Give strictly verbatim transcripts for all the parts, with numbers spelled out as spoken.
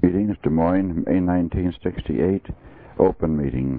Meetings, Des Moines, May nineteen sixty-eight, open meeting.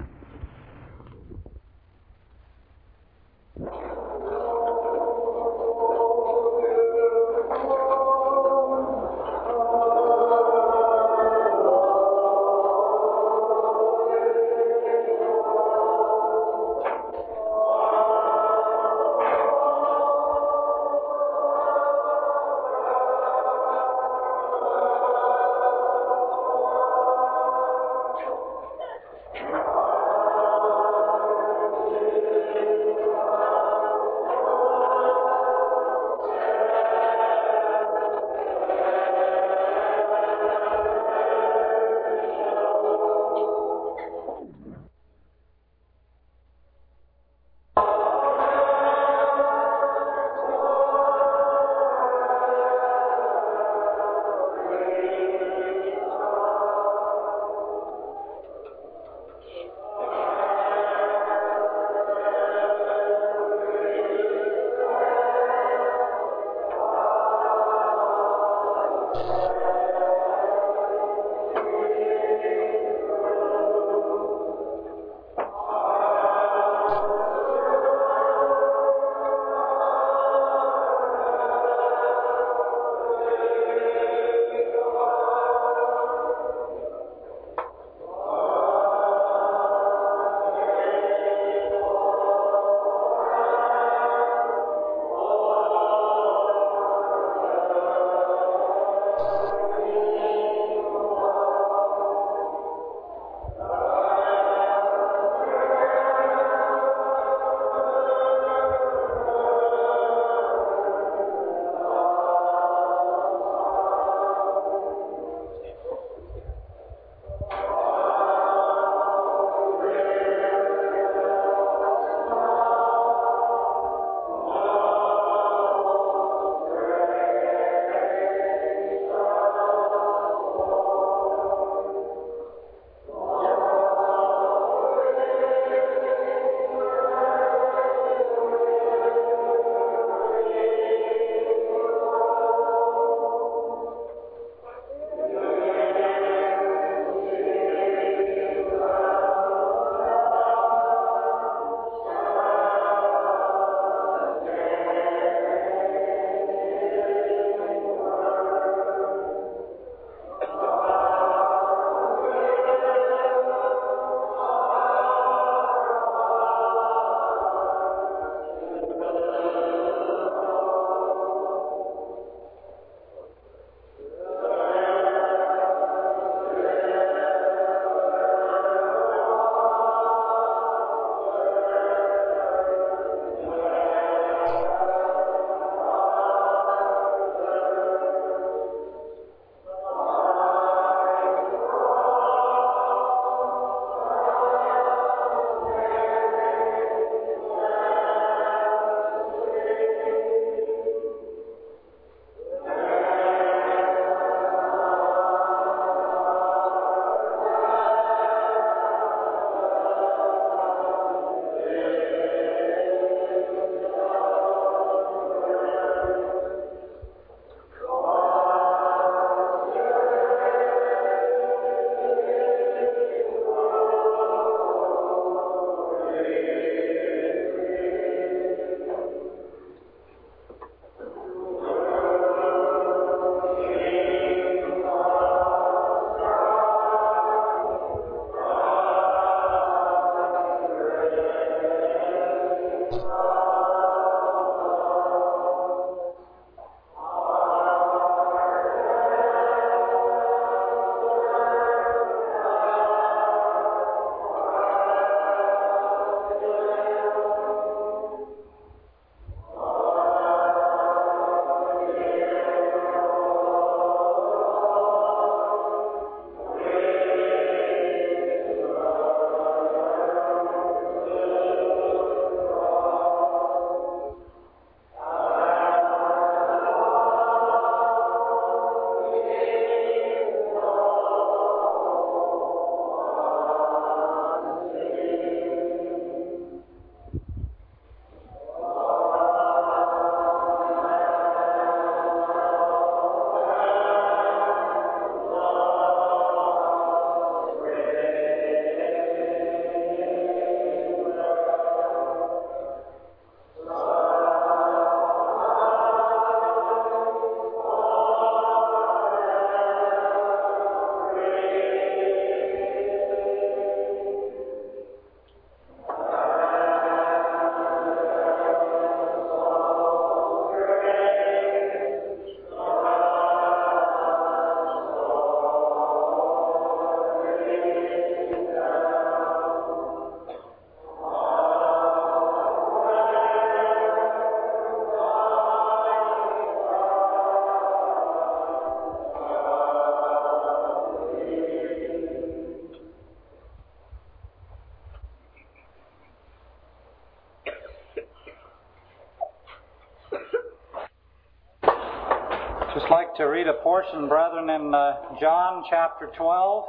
like to read a portion, brethren, in uh, John chapter twelve.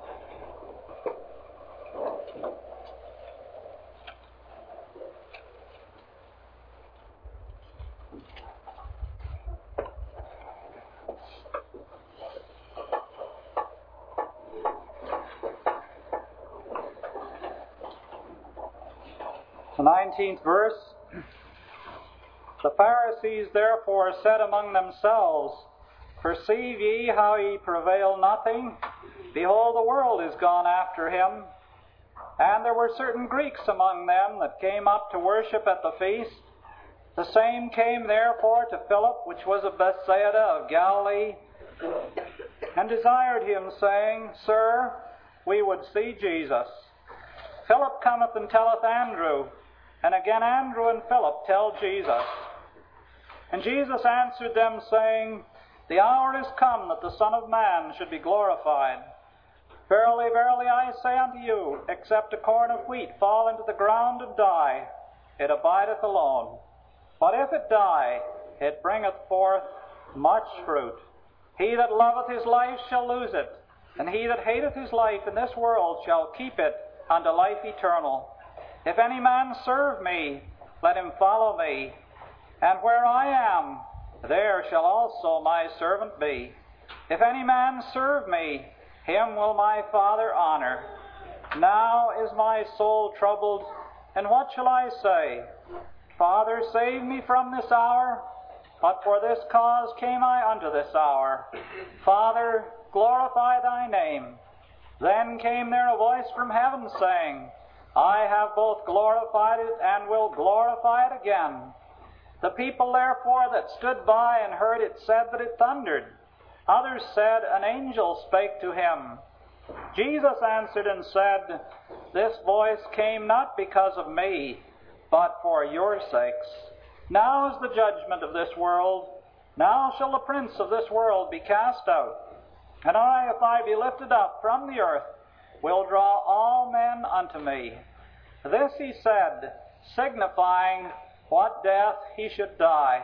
The nineteenth verse. The Pharisees therefore said among themselves, Perceive ye how ye prevail nothing? Behold, the world is gone after him. And there were certain Greeks among them that came up to worship at the feast. The same came therefore to Philip, which was of Bethsaida of Galilee, and desired him, saying, Sir, we would see Jesus. Philip cometh and telleth Andrew, and again Andrew and Philip tell Jesus. And Jesus answered them, saying, The hour is come that the Son of Man should be glorified. Verily, verily, I say unto you, except a corn of wheat fall into the ground and die, it abideth alone. But if it die, it bringeth forth much fruit. He that loveth his life shall lose it, and he that hateth his life in this world shall keep it unto life eternal. If any man serve me, let him follow me. And where I am, there shall also my servant be. If any man serve me, him will my Father honor. Now is my soul troubled, and what shall I say? Father, save me from this hour. But for this cause came I unto this hour. Father, glorify thy name. Then came there a voice from heaven, saying, I have both glorified it, and will glorify it again. The people therefore that stood by and heard it said that it thundered. Others said, An angel spake to him. Jesus answered and said, This voice came not because of me, but for your sakes. Now is the judgment of this world. Now shall the prince of this world be cast out. And I, if I be lifted up from the earth, will draw all men unto me. This he said, signifying what death he should die.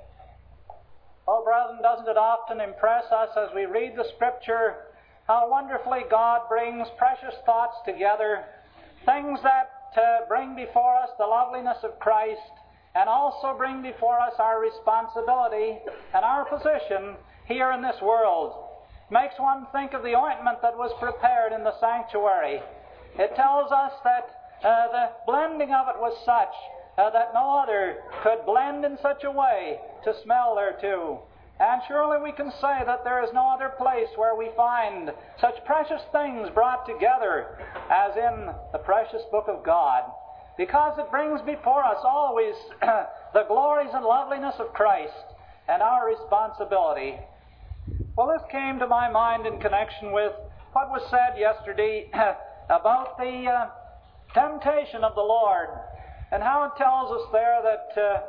Oh, brethren, doesn't it often impress us as we read the Scripture how wonderfully God brings precious thoughts together, things that uh, bring before us the loveliness of Christ, and also bring before us our responsibility and our position here in this world. Makes one think of the ointment that was prepared in the sanctuary. It tells us that uh, the blending of it was such uh, that no other could blend in such a way to smell thereto. And surely we can say that there is no other place where we find such precious things brought together as in the precious book of God, because it brings before us always the glories and loveliness of Christ and our responsibility. Well, this came to my mind in connection with what was said yesterday about the uh, temptation of the Lord, and how it tells us there that uh,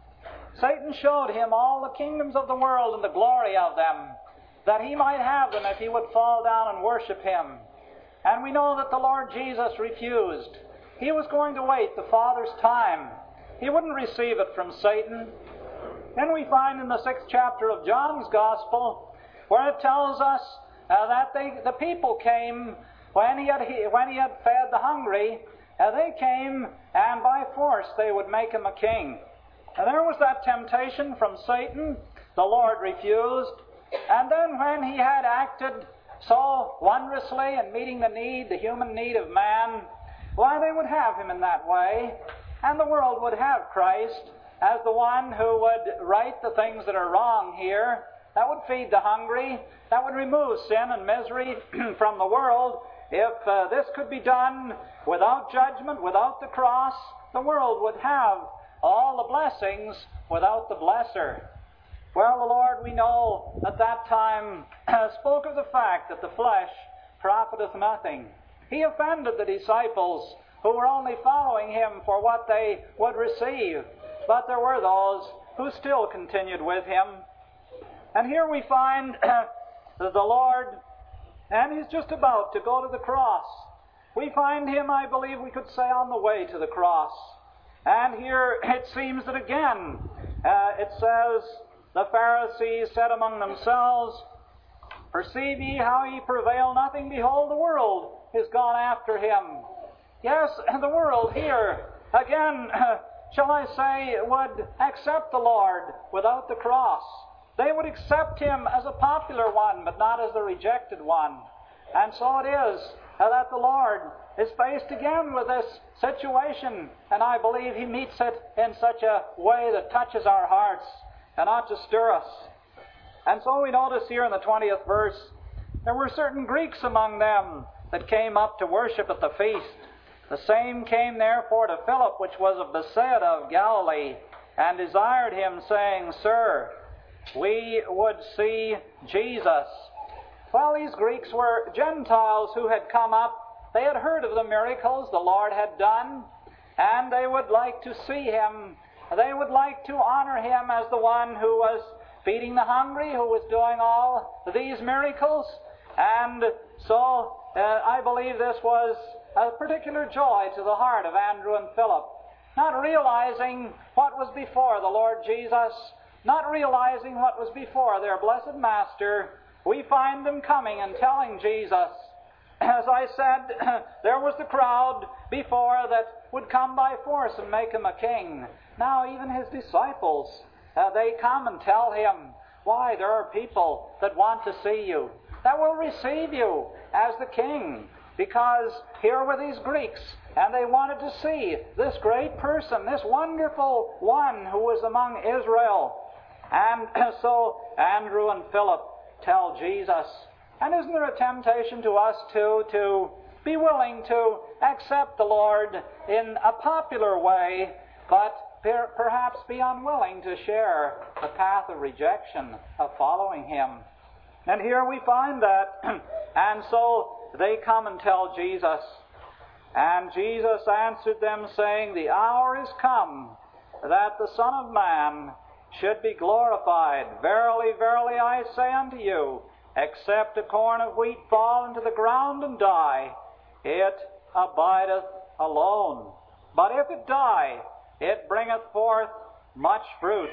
Satan showed him all the kingdoms of the world and the glory of them, that he might have them if he would fall down and worship him. And we know that the Lord Jesus refused. He was going to wait the Father's time. He wouldn't receive it from Satan. Then we find in the sixth chapter of John's Gospel, where it tells us uh, that they, the people came when he had he, when he had fed the hungry. Uh, they came, and by force they would make him a king. And there was that temptation from Satan. The Lord refused. And then when he had acted so wondrously in meeting the need, the human need of man, why, they would have him in that way, and the world would have Christ as the one who would right the things that are wrong here, that would feed the hungry, that would remove sin and misery from the world. If uh, this could be done without judgment, without the cross, the world would have all the blessings without the blesser. Well, the Lord, we know, at that time spoke of the fact that the flesh profiteth nothing. He offended the disciples who were only following him for what they would receive. But there were those who still continued with him. And here we find the Lord, and he's just about to go to the cross. We find him, I believe we could say, on the way to the cross. And here it seems that again, uh, it says, the Pharisees said among themselves, Perceive ye how ye prevail nothing? Behold, the world is gone after him. Yes, the world here, again, shall I say, would accept the Lord without the cross. They would accept him as a popular one, but not as the rejected one. And so it is that the Lord is faced again with this situation, and I believe he meets it in such a way that touches our hearts and ought to stir us. And so we notice here in the twentieth verse, there were certain Greeks among them that came up to worship at the feast. The same came therefore to Philip, which was of Bethsaida of Galilee, and desired him, saying, Sir, we would see Jesus. Well, these Greeks were Gentiles who had come up. They had heard of the miracles the Lord had done, and they would like to see him. They would like to honor him as the one who was feeding the hungry, who was doing all these miracles. And so uh, I believe this was a particular joy to the heart of Andrew and Philip, not realizing what was before the Lord Jesus, not realizing what was before their blessed Master. We find them coming and telling Jesus. As I said, there was the crowd before that would come by force and make him a king. Now even his disciples, uh, they come and tell him, why, there are people that want to see you, that will receive you as the king. Because here were these Greeks, and they wanted to see this great person, this wonderful one who was among Israel. And so Andrew and Philip tell Jesus. And isn't there a temptation to us too to be willing to accept the Lord in a popular way, but per- perhaps be unwilling to share the path of rejection of following him? And here we find that. And so they come and tell Jesus. And Jesus answered them, saying, The hour is come that the Son of Man should be glorified. Verily, verily, I say unto you, except a corn of wheat fall into the ground and die, it abideth alone. But if it die, it bringeth forth much fruit.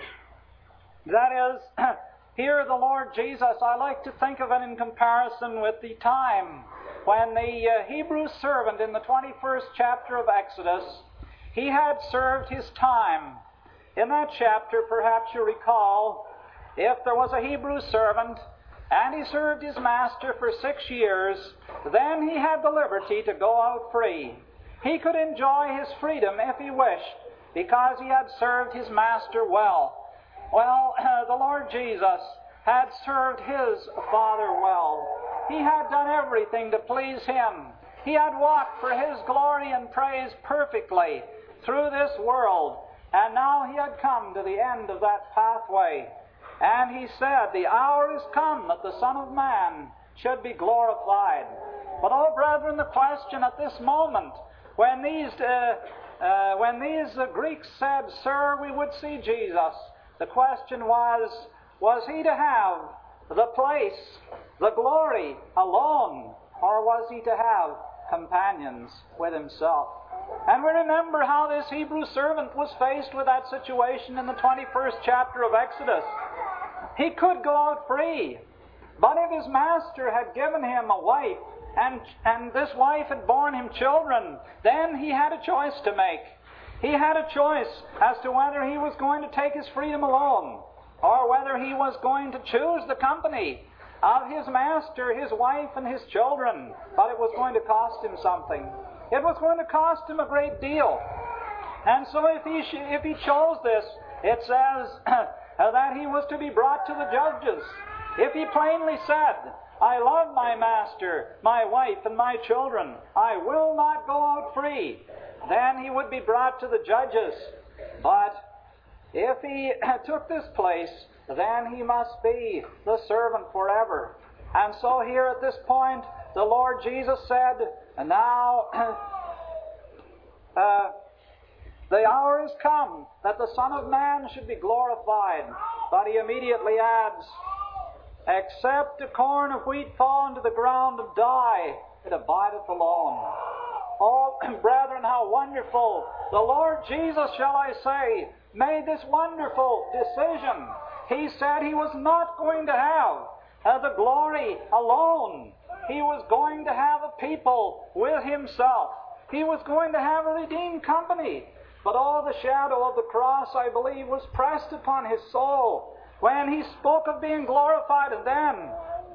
That is, here the Lord Jesus, I like to think of it in comparison with the time when the uh, Hebrew servant in the twenty-first chapter of Exodus, he had served his time. In that chapter, perhaps you recall, if there was a Hebrew servant and he served his master for six years, then he had the liberty to go out free. He could enjoy his freedom if he wished, because he had served his master well. Well, uh, the Lord Jesus had served his Father well. He had done everything to please him. He had walked for his glory and praise perfectly through this world. And now he had come to the end of that pathway. And he said, the hour is come that the Son of Man should be glorified. But, oh, brethren, the question at this moment, when these, uh, uh, when these uh, Greeks said, Sir, we would see Jesus, the question was, was he to have the place, the glory alone, or was he to have companions with himself? And we remember how this Hebrew servant was faced with that situation in the twenty-first chapter of Exodus. He could go out free, but if his master had given him a wife, and, and this wife had borne him children, then he had a choice to make. He had a choice as to whether he was going to take his freedom alone, or whether he was going to choose the company of his master, his wife, and his children. But it was going to cost him something. It was going to cost him a great deal. And so if he, if he chose this, it says that he was to be brought to the judges. If he plainly said, I love my master, my wife, and my children, I will not go out free, then he would be brought to the judges. But if he took this place, then he must be the servant forever. And so here at this point, the Lord Jesus said, and now uh, the hour is come that the Son of Man should be glorified. But he immediately adds, except a corn of wheat fall into the ground and die, it abideth alone. Oh, brethren, how wonderful! The Lord Jesus, shall I say, made this wonderful decision. he said he was not going to have uh, the glory alone. He was going to have a people with himself. He was going to have a redeemed company. But all the shadow of the cross, I believe, was pressed upon his soul when he spoke of being glorified. And then,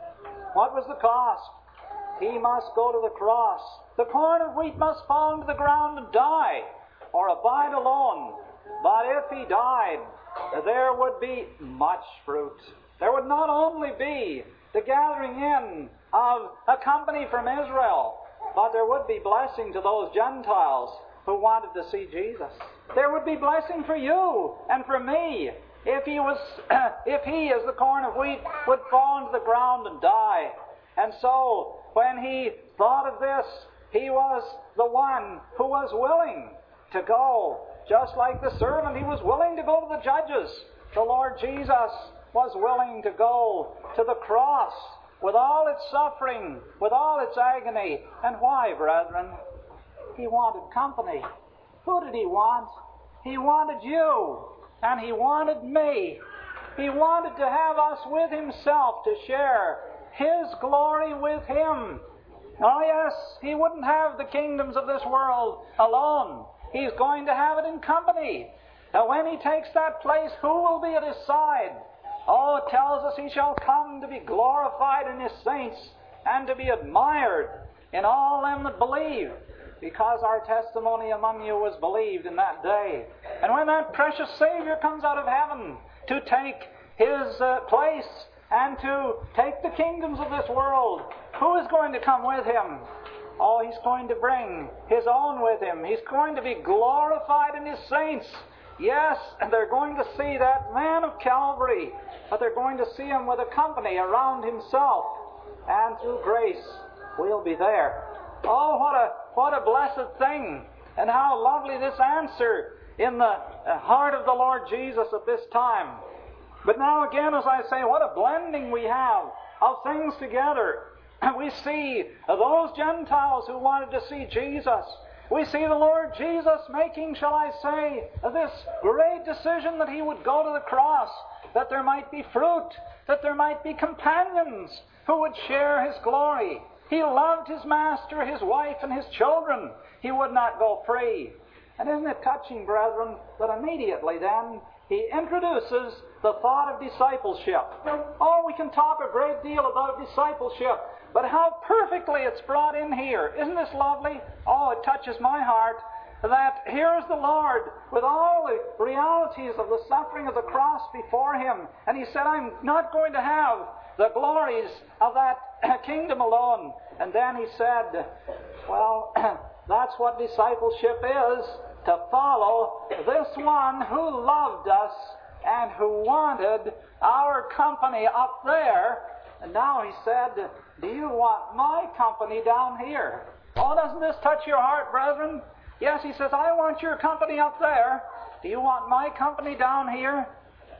what was the cost? He must go to the cross. The corn of wheat must fall into the ground and die, or abide alone. But if he died, there would be much fruit. There would not only be the gathering in of a company from Israel, but there would be blessing to those Gentiles who wanted to see Jesus. There would be blessing for you and for me if he was, if he, as the corn of wheat, would fall into the ground and die. And so, when he thought of this, he was the one who was willing to go. Just like the servant, he was willing to go to the judges. The Lord Jesus was willing to go to the cross with all its suffering, with all its agony. And why, brethren? He wanted company. Who did he want? He wanted you, and he wanted me. He wanted to have us with himself to share his glory with him. Oh yes, he wouldn't have the kingdoms of this world alone. He's going to have it in company. And when he takes that place, who will be at his side? Oh, it tells us he shall come to be glorified in his saints and to be admired in all them that believe, because our testimony among you was believed in that day. And when that precious Savior comes out of heaven to take his uh, place and to take the kingdoms of this world, who is going to come with him? Oh, he's going to bring his own with him. He's going to be glorified in his saints. Yes, and they're going to see that man of Calvary, but they're going to see him with a company around himself. And through grace, we'll be there. Oh, what a what a blessed thing, and how lovely this answer in the heart of the Lord Jesus at this time. But now again, as I say, what a blending we have of things together. We see those Gentiles who wanted to see Jesus. We see the Lord Jesus making, shall I say, this great decision that he would go to the cross, that there might be fruit, that there might be companions who would share his glory. He loved his master, his wife, and his children. He would not go free. And isn't it touching, brethren, that immediately then he introduces the thought of discipleship. Oh, we can talk a great deal about discipleship, but how perfectly it's brought in here. Isn't this lovely? Oh, it touches my heart that here is the Lord with all the realities of the suffering of the cross before him. And he said, I'm not going to have the glories of that kingdom alone. And then he said, well, that's what discipleship is, to follow this one who loved us and who wanted our company up there. And now he said, do you want my company down here? Oh, doesn't this touch your heart, brethren? Yes, he says, I want your company up there. Do you want my company down here?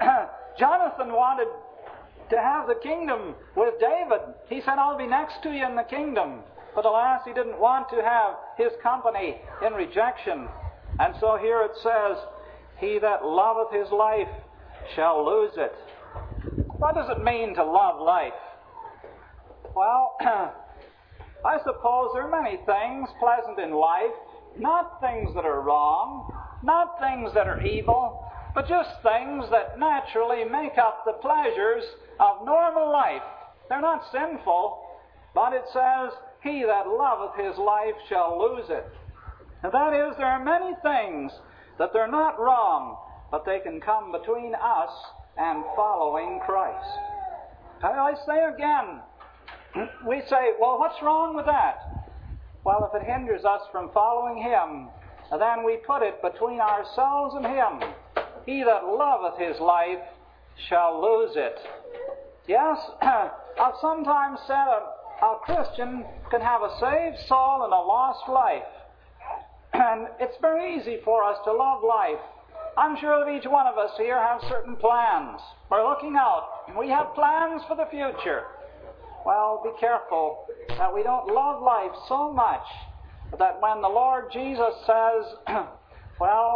Jonathan wanted to have the kingdom with David. He said, I'll be next to you in the kingdom. But alas, he didn't want to have his company in rejection. And so here it says, he that loveth his life shall lose it. What does it mean to love life? Well, I suppose there are many things pleasant in life, not things that are wrong, not things that are evil, but just things that naturally make up the pleasures of normal life. They're not sinful, but it says, he that loveth his life shall lose it. And that is, there are many things that they're not wrong, but they can come between us and following Christ. I say again, we say, well, what's wrong with that? Well, if it hinders us from following him, then we put it between ourselves and him. He that loveth his life shall lose it. Yes, I've sometimes said a, a Christian can have a saved soul and a lost life. And it's very easy for us to love life. I'm sure that each one of us here have certain plans. We're looking out. We have plans for the future. Well, be careful that we don't love life so much that when the Lord Jesus says, well,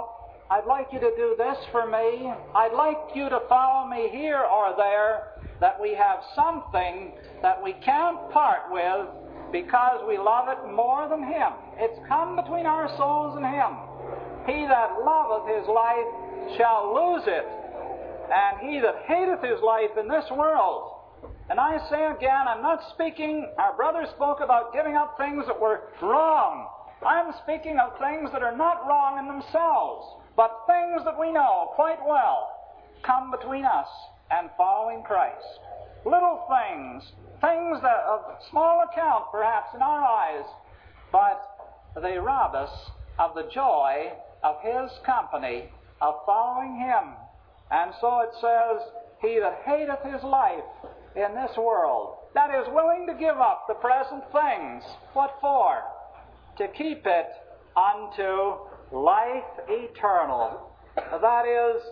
I'd like you to do this for me. I'd like you to follow me here or there, that we have something that we can't part with because we love it more than Him. It's come between our souls and Him. He that loveth his life shall lose it, and he that hateth his life in this world. And I say again, I'm not speaking, our brother spoke about giving up things that were wrong. I'm speaking of things that are not wrong in themselves, but things that we know quite well come between us and following Christ. Little things, things that of small account perhaps in our eyes, but they rob us of the joy of His company, of following Him. And so it says, he that hateth his life in this world, that is willing to give up the present things. What for? To keep it unto life eternal. That is,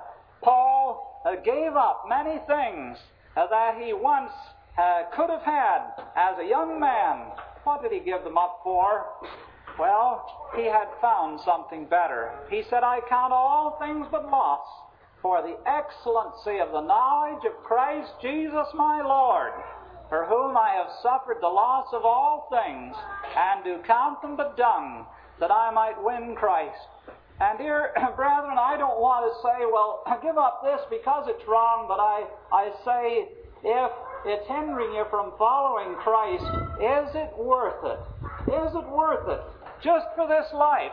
Paul uh, gave up many things uh, that he once uh, could have had as a young man. What did he give them up for? Well, he had found something better. He said, I count all things but loss for the excellency of the knowledge of Christ Jesus my Lord, for whom I have suffered the loss of all things, and do count them but dung, that I might win Christ. And dear brethren, I don't want to say, well, give up this because it's wrong, but I, I say, if it's hindering you from following Christ, is it worth it? Is it worth it? Just for this life.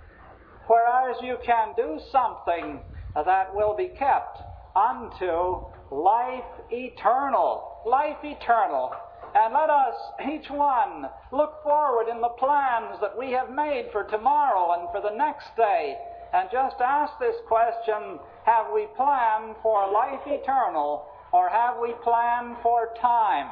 Whereas you can do something that will be kept unto life eternal. Life eternal. And let us, each one, look forward in the plans that we have made for tomorrow and for the next day, and just ask this question, have we planned for life eternal, or have we planned for time?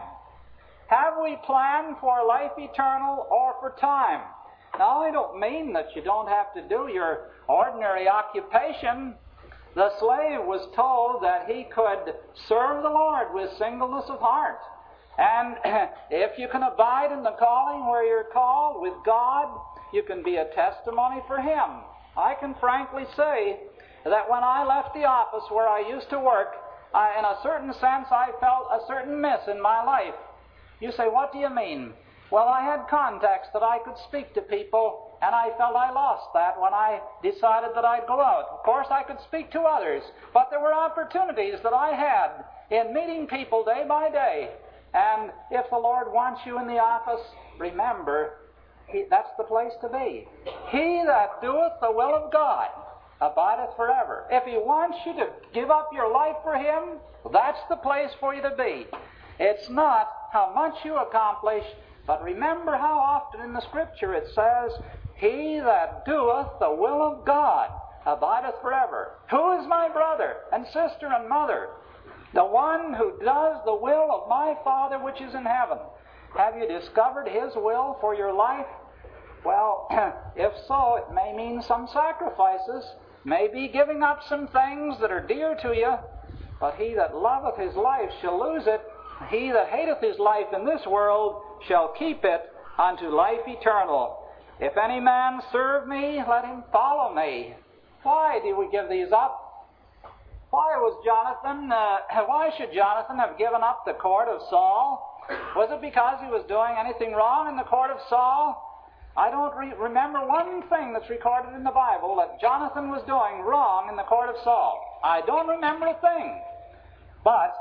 Have we planned for life eternal or for time? Now, I don't mean that you don't have to do your ordinary occupation. The slave was told that he could serve the Lord with singleness of heart. And if you can abide in the calling where you're called with God, you can be a testimony for Him. I can frankly say that when I left the office where I used to work, I, in a certain sense, I felt a certain miss in my life. You say, what do you mean? Well, I had contacts that I could speak to people, and I felt I lost that when I decided that I'd go out. Of course, I could speak to others, but there were opportunities that I had in meeting people day by day. And if the Lord wants you in the office, remember, he, that's the place to be. He that doeth the will of God abideth forever. If He wants you to give up your life for Him, that's the place for you to be. It's not how much you accomplish, but remember how often in the Scripture it says, He that doeth the will of God abideth forever. Who is my brother and sister and mother? The one who does the will of my Father which is in heaven. Have you discovered His will for your life? Well, if so, it may mean some sacrifices, maybe giving up some things that are dear to you, but he that loveth his life shall lose it. He that hateth his life in this world shall keep it unto life eternal. If any man serve me, let him follow me. Why do we give these up? Why was Jonathan, uh, why should Jonathan have given up the court of Saul? Was it because he was doing anything wrong in the court of Saul? I don't re- remember one thing that's recorded in the Bible that Jonathan was doing wrong in the court of Saul. I don't remember a thing. But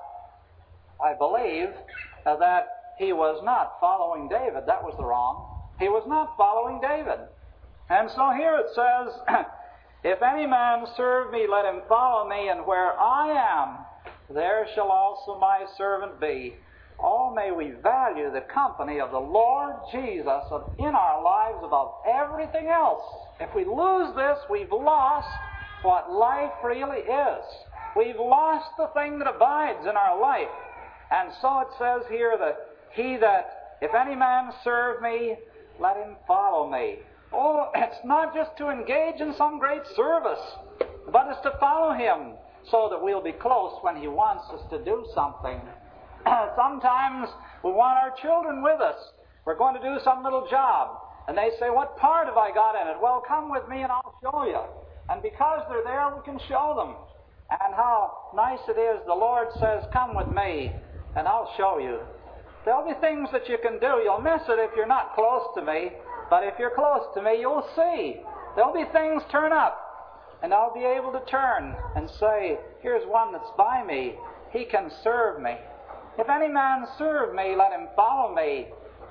I believe uh, that he was not following David. That was the wrong. He was not following David. And so here it says, if any man serve me, let him follow me, and where I am, there shall also my servant be. Oh, may we value the company of the Lord Jesus in our lives above everything else. If we lose this, we've lost what life really is. We've lost the thing that abides in our life. And so it says here that he that, if any man serve me, let him follow me. Oh, it's not just to engage in some great service, but it's to follow Him so that we'll be close when He wants us to do something. Sometimes we want our children with us. We're going to do some little job. And they say, what part have I got in it? Well, come with me and I'll show you. And because they're there, we can show them. And how nice it is, the Lord says, come with me, and I'll show you. There'll be things that you can do. You'll miss it if you're not close to me, but if you're close to me, you'll see. There'll be things turn up, and I'll be able to turn and say, here's one that's by me. He can serve me. If any man serve me, let him follow me.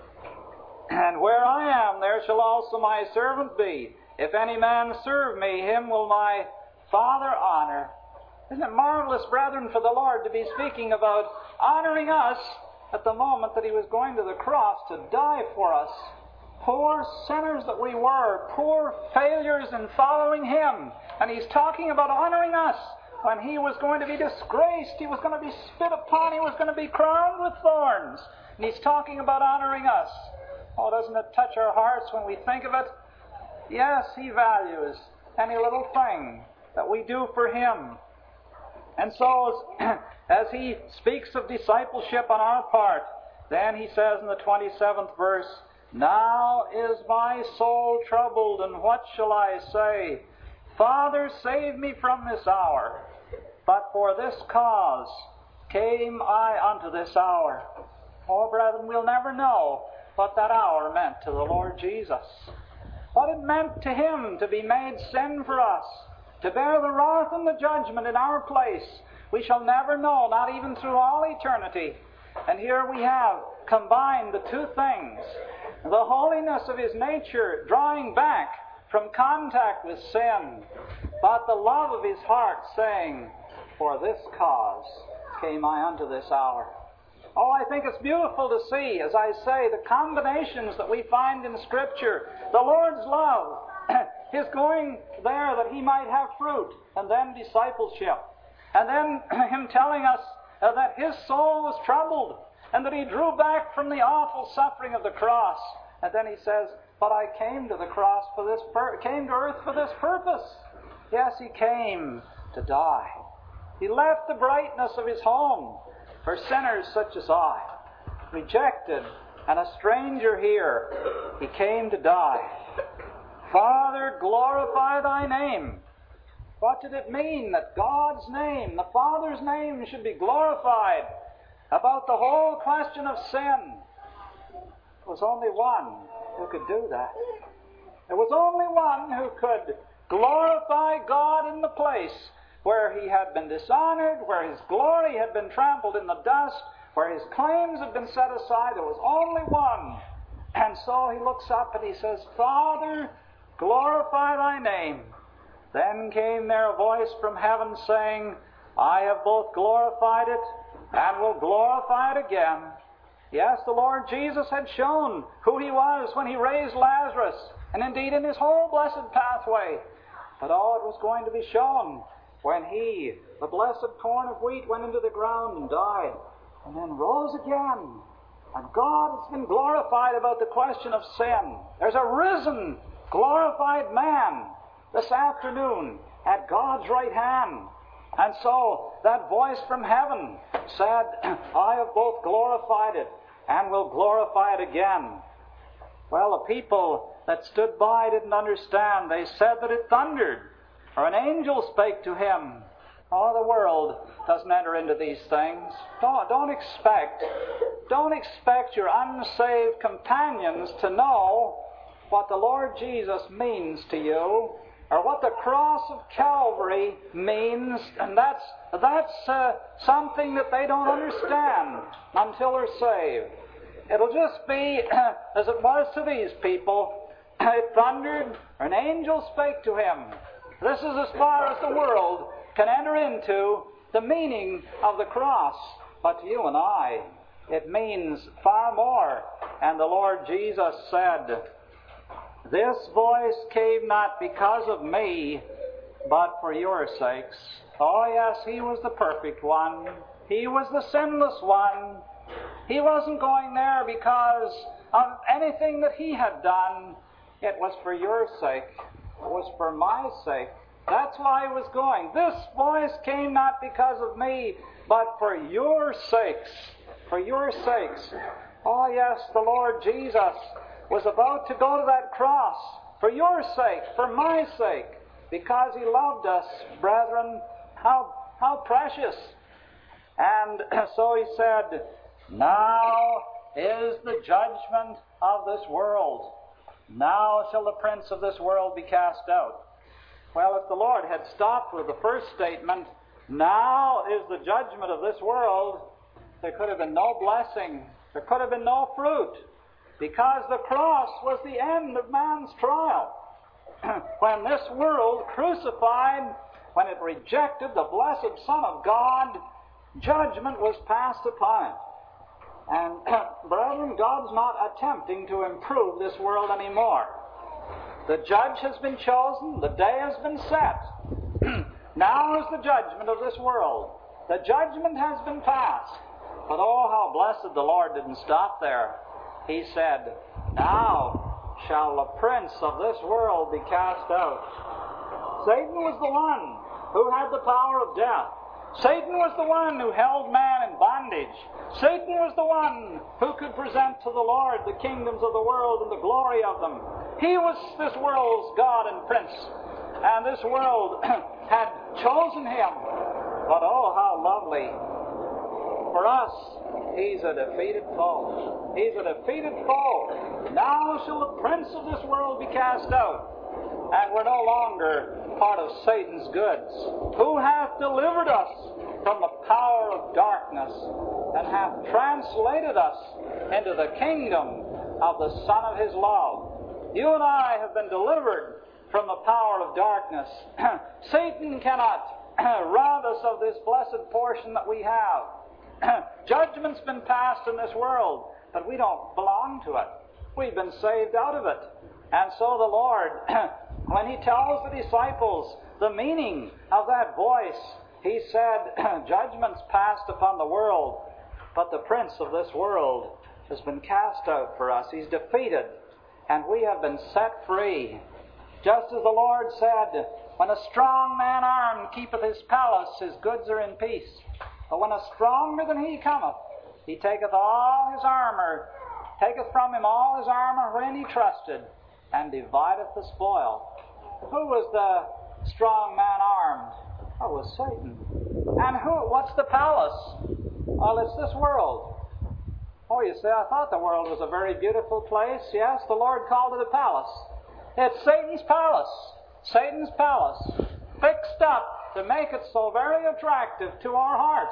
And where I am, there shall also my servant be. If any man serve me, him will my Father honor. Isn't it marvelous, brethren, for the Lord to be speaking about honoring us at the moment that He was going to the cross to die for us? Poor sinners that we were, poor failures in following Him. And He's talking about honoring us when He was going to be disgraced, He was going to be spit upon, He was going to be crowned with thorns. And He's talking about honoring us. Oh, doesn't it touch our hearts when we think of it? Yes, He values any little thing that we do for Him. And so, as, as He speaks of discipleship on our part, then He says in the twenty-seventh verse, now is my soul troubled, and what shall I say? Father, save me from this hour. But for this cause came I unto this hour. Oh, brethren, we'll never know what that hour meant to the Lord Jesus. What it meant to Him to be made sin for us, to bear the wrath and the judgment in our place. We shall never know, not even through all eternity. And here we have combined the two things. The holiness of His nature drawing back from contact with sin, but the love of His heart saying, for this cause came I unto this hour. Oh, I think it's beautiful to see, as I say, the combinations that we find in Scripture. The Lord's love, His going there that He might have fruit, and then discipleship. And then Him telling us uh, that His soul was troubled, and that He drew back from the awful suffering of the cross. And then He says, but I came to the cross for this, pur- came to earth for this purpose. Yes, He came to die. He left the brightness of His home for sinners such as I, rejected and a stranger here. He came to die. Father, glorify Thy name. What did it mean that God's name, the Father's name, should be glorified about the whole question of sin? There was only one who could do that. There was only one who could glorify God in the place where He had been dishonored, where His glory had been trampled in the dust, where His claims had been set aside. There was only one. And so He looks up and He says, Father, glorify Thy name. Then came there a voice from heaven saying, I have both glorified it and will glorify it again. Yes, the Lord Jesus had shown who He was when He raised Lazarus, and indeed in His whole blessed pathway. But oh, it was going to be shown when He, the blessed corn of wheat, went into the ground and died, and then rose again. And God has been glorified about the question of sin. There's a risen, glorified man this afternoon at God's right hand. And so that voice from heaven said, I have both glorified it and will glorify it again. Well, the people that stood by didn't understand. They said that it thundered, or an angel spake to Him. Oh, the world doesn't enter into these things. Don't, don't expect, don't expect your unsaved companions to know what the Lord Jesus means to you, or what the cross of Calvary means, and that's that's uh, something that they don't understand until they're saved. It'll just be as it was to these people. It thundered, or an angel spake to him. This is as far as the world can enter into the meaning of the cross. But to you and I, it means far more. And the Lord Jesus said, this voice came not because of me, but for your sakes. Oh yes, He was the perfect one. He was the sinless one. He wasn't going there because of anything that He had done. It was for your sake. It was for my sake. That's why He was going. This voice came not because of me, but for your sakes. For your sakes. Oh yes, the Lord Jesus was about to go to that cross for your sake, for my sake. because He loved us, brethren. How, how precious. And so He said, now is the judgment of this world. Now shall the prince of this world be cast out. Well, if the Lord had stopped with the first statement, now is the judgment of this world, there could have been no blessing. There could have been no fruit. Because the cross was the end of man's trial. When this world crucified, when it rejected the blessed Son of God, judgment was passed upon it. And, brethren, God's not attempting to improve this world anymore. The judge has been chosen. The day has been set. Now is the judgment of this world. The judgment has been passed. But oh, how blessed the Lord didn't stop there. He said, now shall the prince of this world be cast out. Satan was the one who had the power of death. Satan was the one who held man in bondage. Satan was the one who could present to the Lord the kingdoms of the world and the glory of them. He was this world's God and prince. And this world had chosen him. But oh, how lovely. For us, he's a defeated foe. He's a defeated foe. Now shall the prince of this world be cast out. And we're no longer part of Satan's goods, who hath delivered us from the power of darkness and hath translated us into the kingdom of the Son of His love. You and I have been delivered from the power of darkness. Satan cannot rob us of this blessed portion that we have. Judgment's been passed in this world, but we don't belong to it. We've been saved out of it. And so the Lord, when He tells the disciples the meaning of that voice, He said, judgment's passed upon the world, but the prince of this world has been cast out for us. He's defeated, and we have been set free. Just as the Lord said, when a strong man armed keepeth his palace, his goods are in peace. But when a stronger than he cometh, he taketh all his armor, taketh from him all his armor wherein he trusted, and divideth the spoil. Who was the strong man armed? That was Satan. And who? What's the palace? Well, it's this world. Oh, you say, I thought the world was a very beautiful place. Yes, the Lord called it a palace. It's Satan's palace. Satan's palace. Fixed up to make it so very attractive to our hearts.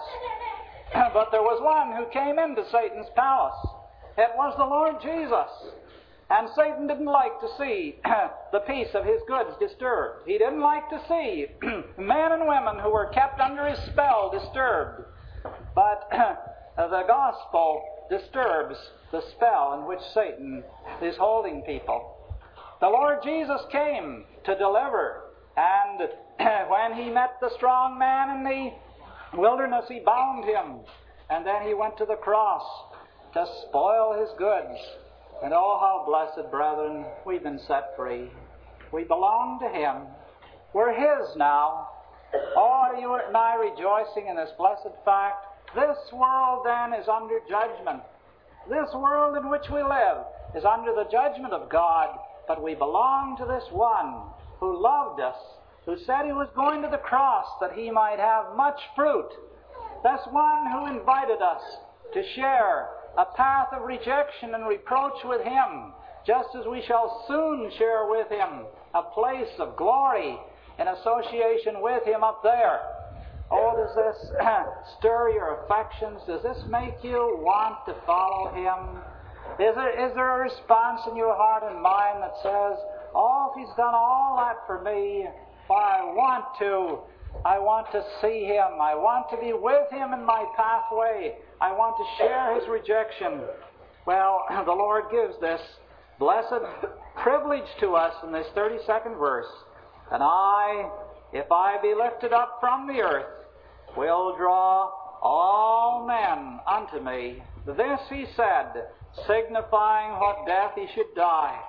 But there was one who came into Satan's palace. It was the Lord Jesus. And Satan didn't like to see the peace of his goods disturbed. He didn't like to see men and women who were kept under his spell disturbed. But the gospel disturbs the spell in which Satan is holding people. The Lord Jesus came to deliver. And when He met the strong man in the wilderness, He bound him. And then He went to the cross to spoil his goods. And oh, how blessed, brethren, we've been set free. We belong to Him. We're His now. Oh, are you and I rejoicing in this blessed fact? This world, then, is under judgment. This world in which we live is under the judgment of God, but we belong to this one who loved us, who said He was going to the cross that He might have much fruit. This one who invited us to share a path of rejection and reproach with Him, just as we shall soon share with Him a place of glory in association with Him up there. Oh, does this stir your affections? Does this make you want to follow Him? Is there, is there a response in your heart and mind that says, oh, if He's done all that for me, why, I want to. I want to see Him. I want to be with Him in my pathway. I want to share His rejection. Well, the Lord gives this blessed privilege to us in this thirty-second verse. And I, if I be lifted up from the earth, will draw all men unto me. This He said, signifying what death He should die.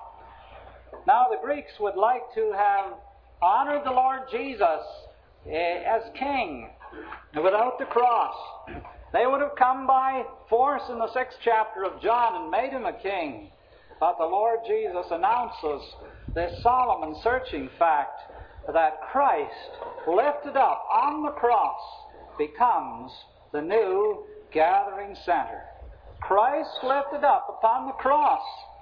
Now the Greeks would like to have honored the Lord Jesus as king without the cross. They would have come by force in the sixth chapter of John and made Him a king. But the Lord Jesus announces this solemn and searching fact that Christ, lifted up on the cross, becomes the new gathering center. Christ lifted up upon the cross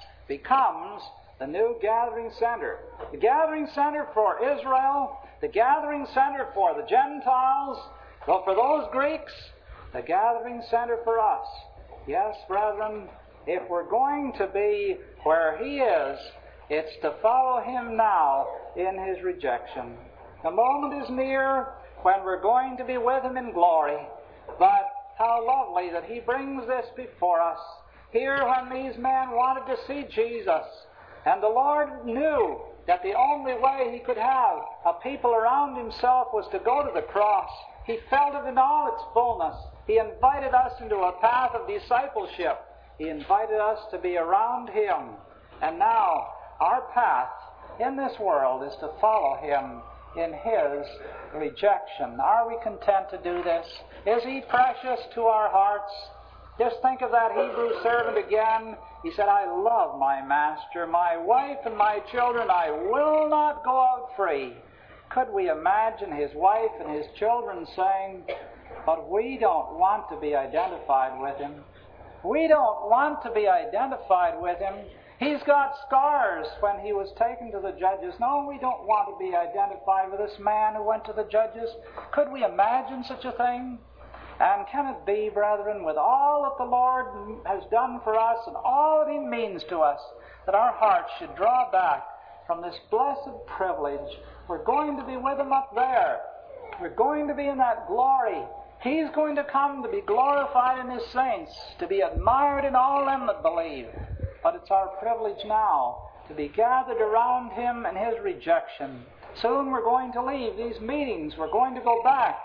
becomes the new gathering center. The gathering center for Israel, the gathering center for the Gentiles, well, for those Greeks, the gathering center for us. Yes, brethren, if we're going to be where He is, it's to follow Him now in His rejection. The moment is near when we're going to be with Him in glory. But how lovely that He brings this before us. Here when these men wanted to see Jesus, and the Lord knew that the only way He could have a people around Himself was to go to the cross. He felt it in all its fullness. He invited us into a path of discipleship. He invited us to be around Him. And now, our path in this world is to follow Him in His rejection. Are we content to do this? Is He precious to our hearts? Just think of that Hebrew servant again. He said, I love my master, my wife and my children. I will not go out free. Could we imagine his wife and his children saying, but we don't want to be identified with him. We don't want to be identified with him. He's got scars when he was taken to the judges. No, we don't want to be identified with this man who went to the judges. Could we imagine such a thing? And can it be, brethren, with all that the Lord has done for us and all that He means to us, that our hearts should draw back from this blessed privilege? We're going to be with Him up there. We're going to be in that glory. He's going to come to be glorified in His saints, to be admired in all them that believe. But it's our privilege now to be gathered around Him in His rejection. Soon we're going to leave these meetings. We're going to go back.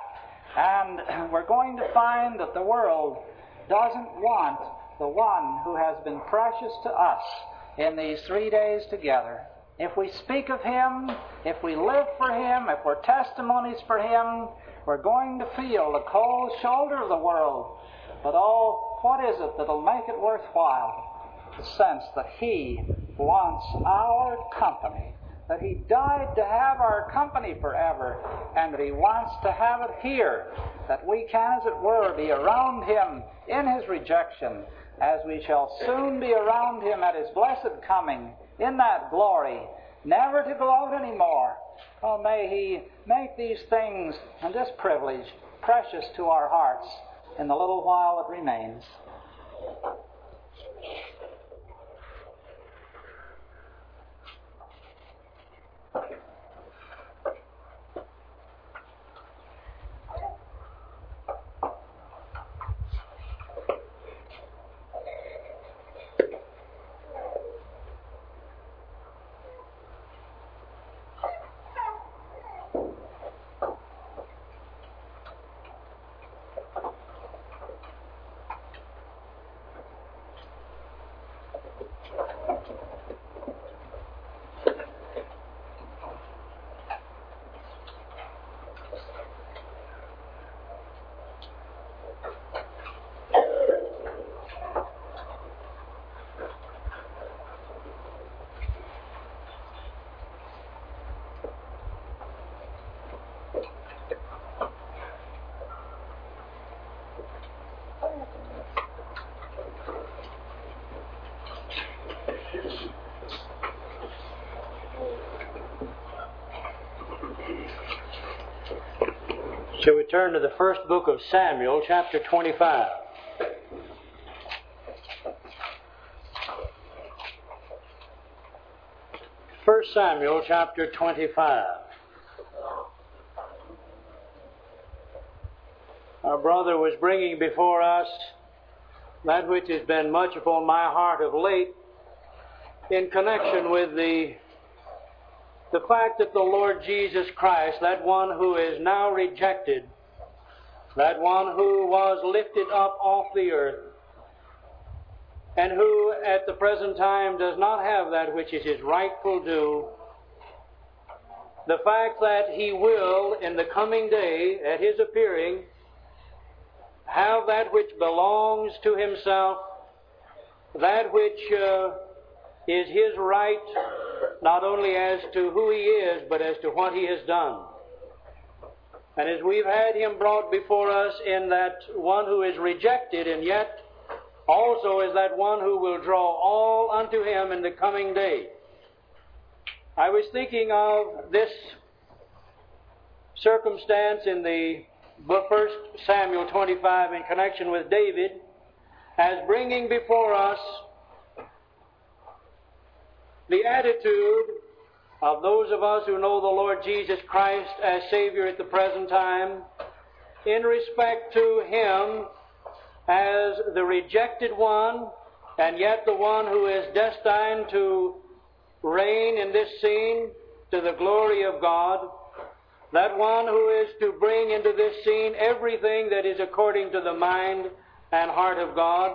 And we're going to find that the world doesn't want the one who has been precious to us in these three days together. If we speak of Him, if we live for Him, if we're testimonies for Him, we're going to feel the cold shoulder of the world. But oh, what is it that'll make it worthwhile? The sense that He wants our company, that He died to have our company forever, and that He wants to have it here, that we can, as it were, be around Him in His rejection, as we shall soon be around Him at His blessed coming, in that glory, never to go out any more. Oh, may He make these things and this privilege precious to our hearts in the little while that remains. Shall we turn to the first book of Samuel, chapter twenty-five? First Samuel, chapter twenty-five. Our brother was bringing before us that which has been much upon my heart of late in connection with the The fact that the Lord Jesus Christ, that one who is now rejected, that one who was lifted up off the earth, and who at the present time does not have that which is His rightful due, the fact that He will, in the coming day, at His appearing, have that which belongs to Himself, that which uh, is His right, not only as to who He is, but as to what He has done. And as we've had Him brought before us in that one who is rejected, and yet also as that one who will draw all unto Him in the coming day, I was thinking of this circumstance in the First Samuel twenty-five in connection with David, as bringing before us the attitude of those of us who know the Lord Jesus Christ as Savior at the present time, in respect to Him as the rejected one, and yet the one who is destined to reign in this scene to the glory of God, that one who is to bring into this scene everything that is according to the mind and heart of God,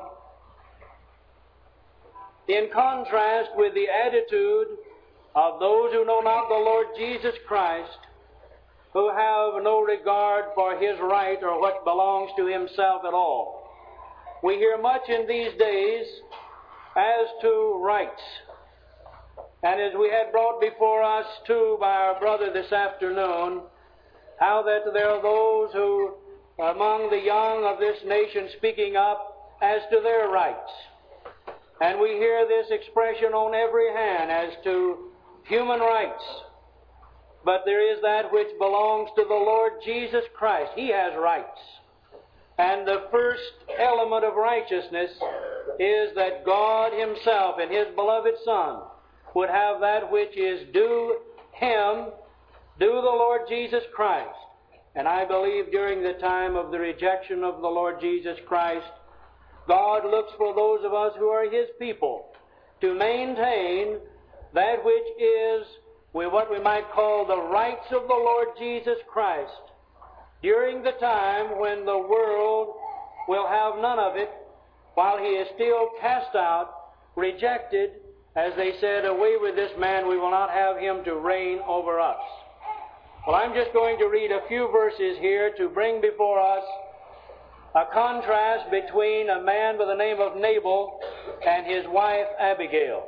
in contrast with the attitude of those who know not the Lord Jesus Christ, who have no regard for His right or what belongs to Himself at all. We hear much in these days as to rights. And as we had brought before us, too, by our brother this afternoon, how that there are those who, among the young of this nation, speaking up as to their rights. And we hear this expression on every hand as to human rights. But there is that which belongs to the Lord Jesus Christ. He has rights. And the first element of righteousness is that God Himself and His beloved Son would have that which is due Him, due the Lord Jesus Christ. And I believe during the time of the rejection of the Lord Jesus Christ, God looks for those of us who are His people to maintain that which is what we might call the rights of the Lord Jesus Christ during the time when the world will have none of it, while He is still cast out, rejected, as they said, away with this man, we will not have him to reign over us. Well, I'm just going to read a few verses here to bring before us a contrast between a man by the name of Nabal and his wife Abigail.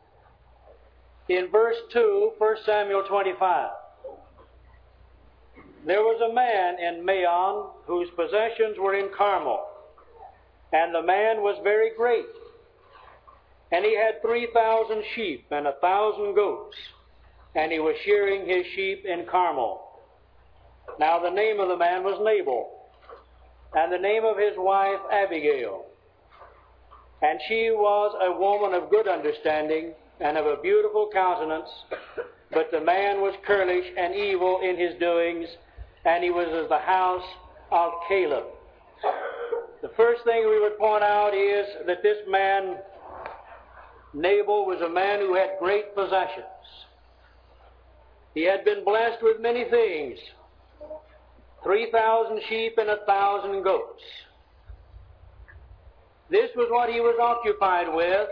In verse two, First Samuel twenty-five, there was a man in Maon whose possessions were in Carmel, and the man was very great. And he had three thousand sheep and a thousand goats, and he was shearing his sheep in Carmel. Now the name of the man was Nabal, and the name of his wife Abigail. And she was a woman of good understanding and of a beautiful countenance, but the man was churlish and evil in his doings, and he was of the house of Caleb. The first thing we would point out is that this man, Nabal, was a man who had great possessions. He had been blessed with many things. Three thousand sheep and a thousand goats. This was what he was occupied with.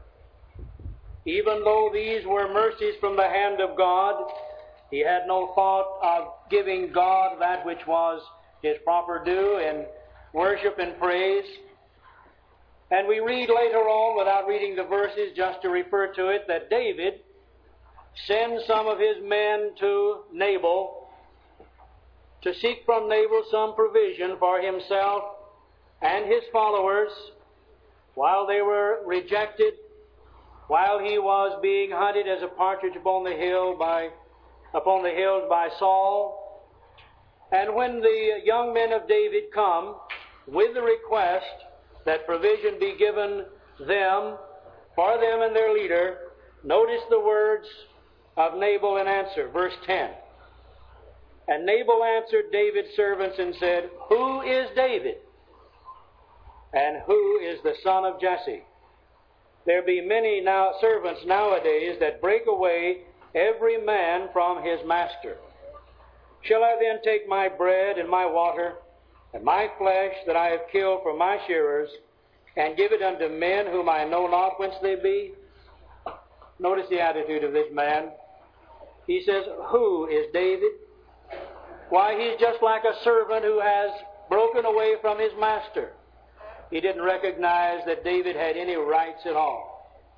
Even though these were mercies from the hand of God, he had no thought of giving God that which was His proper due in worship and praise. And we read later on, without reading the verses, just to refer to it, that David sends some of his men to Nabal to seek from Nabal some provision for himself and his followers while they were rejected, while he was being hunted as a partridge upon the hill by upon the hills by Saul. And when the young men of David come with the request that provision be given them, for them and their leader, notice the words of Nabal in answer, verse ten. And Nabal answered David's servants and said, Who is David? And who is the son of Jesse? There be many now servants nowadays that break away every man from his master. Shall I then take my bread and my water and my flesh that I have killed for my shearers, and give it unto men whom I know not whence they be? Notice the attitude of this man. He says, Who is David? Why, he's just like a servant who has broken away from his master. He didn't recognize that David had any rights at all.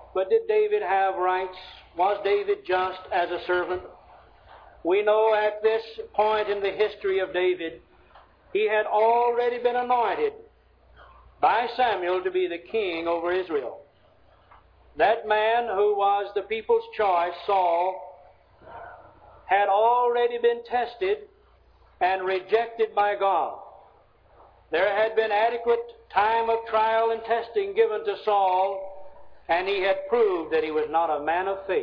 But did David have rights? Was David just as a servant? We know at this point in the history of David, he had already been anointed by Samuel to be the king over Israel. That man who was the people's choice, Saul, had already been tested and rejected by God. There had been adequate time of trial and testing given to Saul, and he had proved that he was not a man of faith.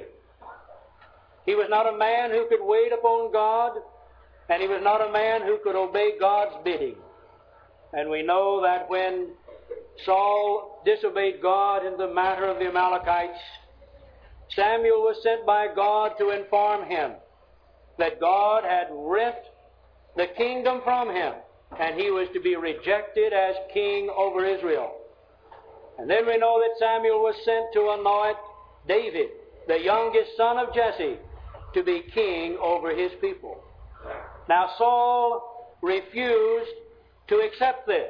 He was not a man who could wait upon God, and he was not a man who could obey God's bidding. And we know that when Saul disobeyed God in the matter of the Amalekites, Samuel was sent by God to inform him that God had rent the kingdom from him, and he was to be rejected as king over Israel. And then we know that Samuel was sent to anoint David, the youngest son of Jesse, to be king over his people. Now Saul refused to accept this.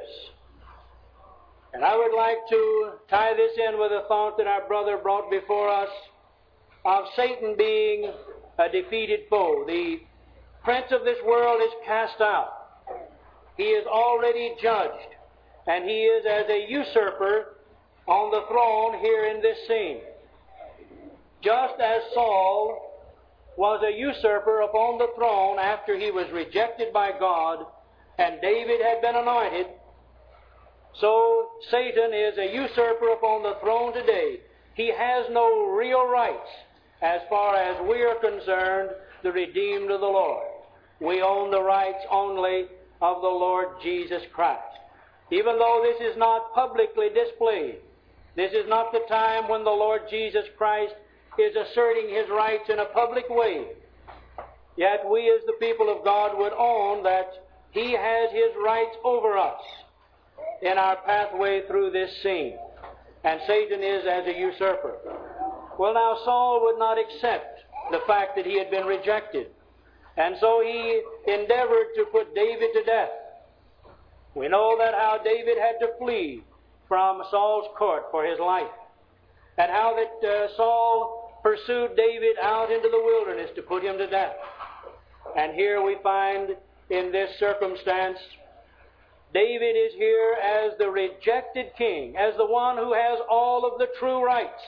And I would like to tie this in with a thought that our brother brought before us of Satan being a defeated foe. The prince of this world is cast out. He is already judged, and he is as a usurper on the throne here in this scene. Just as Saul was a usurper upon the throne after he was rejected by God and David had been anointed, so Satan is a usurper upon the throne today. He has no real rights as far as we are concerned, the redeemed of the Lord. We own the rights only of the Lord Jesus Christ. Even though this is not publicly displayed, this is not the time when the Lord Jesus Christ is asserting His rights in a public way. Yet we as the people of God would own that He has His rights over us in our pathway through this scene. And Satan is as a usurper. Well, now Saul would not accept the fact that he had been rejected. And so he endeavored to put David to death. We know that how David had to flee from Saul's court for his life. And how that uh, Saul pursued David out into the wilderness to put him to death. And here we find in this circumstance, David is here as the rejected king, as the one who has all of the true rights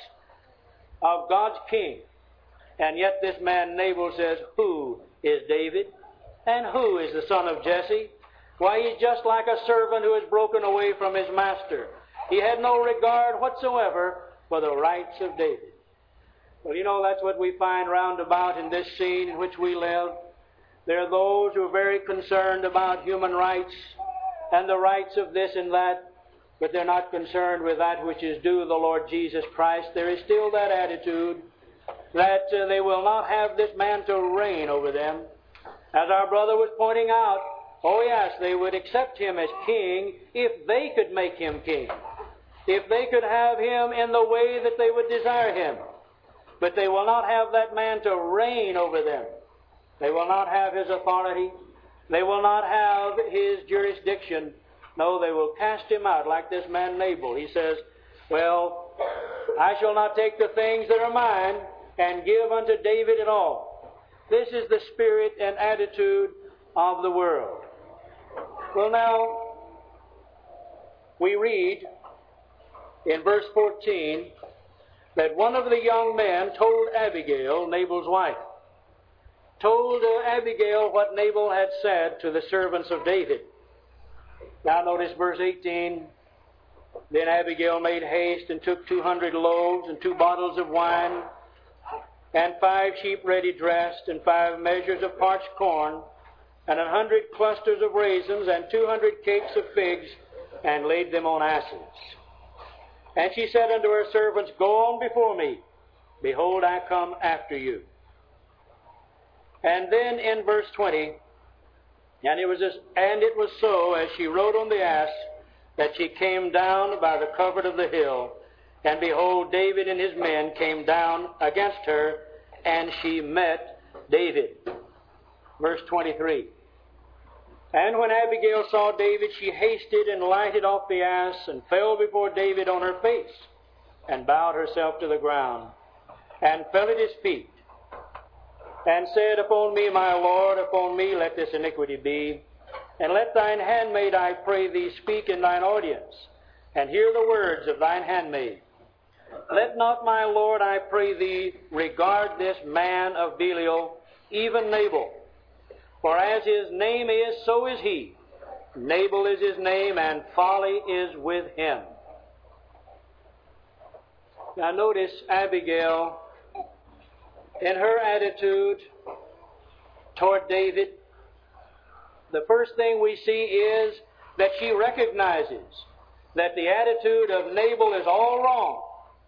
of God's king. And yet this man Nabal says, who is David? And who is the son of Jesse? Why, he's just like a servant who has broken away from his master. He had no regard whatsoever for the rights of David. Well, you know, that's what we find round about in this scene in which we live. There are those who are very concerned about human rights and the rights of this and that, but they're not concerned with that which is due the Lord Jesus Christ. There is still that attitude that uh, they will not have this man to reign over them. As our brother was pointing out, oh yes, they would accept him as king if they could make him king, if they could have him in the way that they would desire him. But they will not have that man to reign over them. They will not have his authority. They will not have his jurisdiction. No, they will cast him out like this man Nabal. He says, well, I shall not take the things that are mine and give unto David at all. This is the spirit and attitude of the world. Well, now, we read in verse fourteen that one of the young men told Abigail, Nabal's wife, told uh, Abigail what Nabal had said to the servants of David. Now notice verse eighteen. Then Abigail made haste and took two hundred loaves and two bottles of wine and five sheep ready dressed and five measures of parched corn and a hundred clusters of raisins and two hundred cakes of figs and laid them on asses. And she said unto her servants, go on before me. Behold, I come after you. And then in verse twenty, and it was this, and it was so, as she rode on the ass, that she came down by the covert of the hill, and behold, David and his men came down against her, and she met David. Verse twenty-three. And when Abigail saw David, she hasted and lighted off the ass, and fell before David on her face, and bowed herself to the ground, and fell at his feet, and said, Upon me, my Lord, upon me let this iniquity be, and let thine handmaid, I pray thee, speak in thine audience, and hear the words of thine handmaid. Let not, my Lord, I pray thee, regard this man of Belial, even Nabal. For as his name is, so is he. Nabal is his name, and folly is with him. Now notice Abigail, in her attitude toward David, the first thing we see is that she recognizes that the attitude of Nabal is all wrong.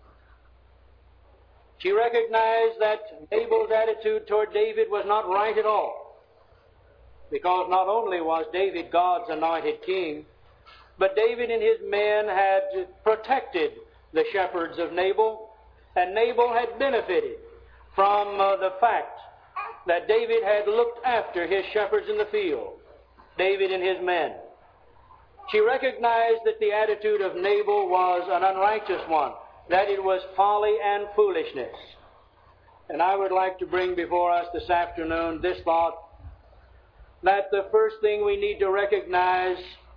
She recognized that Nabal's attitude toward David was not right at all, because not only was David God's anointed king, but David and his men had protected the shepherds of Nabal, and Nabal had benefited from uh, the fact that David had looked after his shepherds in the field, David and his men. She recognized that the attitude of Nabal was an unrighteous one, that it was folly and foolishness. And I would like to bring before us this afternoon this thought, that the first thing we need to recognize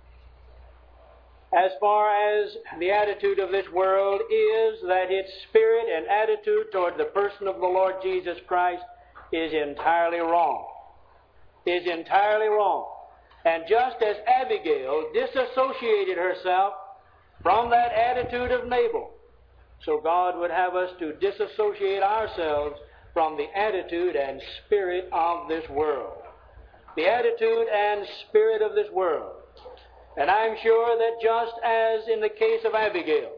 as far as the attitude of this world is that its spirit and attitude toward the person of the Lord Jesus Christ is entirely wrong. Is entirely wrong. And just as Abigail disassociated herself from that attitude of Nabal, so God would have us to disassociate ourselves from the attitude and spirit of this world. The attitude and spirit of this world. And I'm sure that just as in the case of Abigail,